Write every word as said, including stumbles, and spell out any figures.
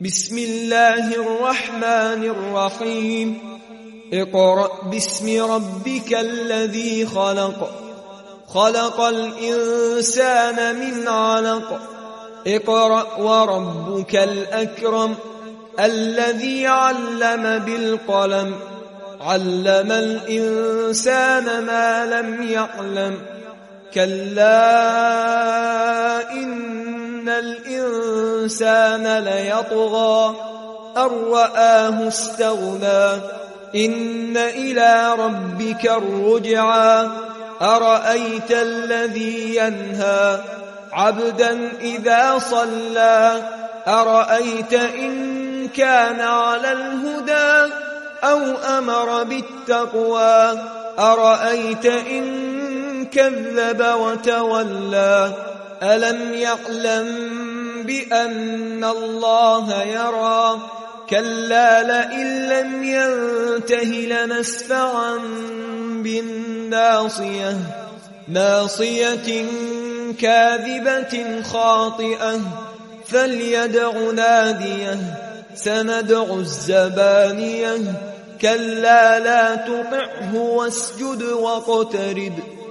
بسم الله الرحمن الرحيم اقرأ باسم ربك الذي خلق خلق الإنسان من علق اقرأ وربك الأكرم الذي علم بالقلم علم الإنسان ما لم يعلم كلا إن الإنسان ليطغى أن رآه استغنى إن إلى ربك الرجعى أرأيت الذي ينهى عبدا إذا صلى أرأيت إن كان على الهدى أو أمر بالتقوى أرأيت إن كذب وتولى ألم يعلم بأن الله يرى كلا لئن لم ينته لنسفعا بالناصية ناصية كاذبة خاطئة فليدع ناديه سندع الزبانية كلا لا تطعه واسجد واقترب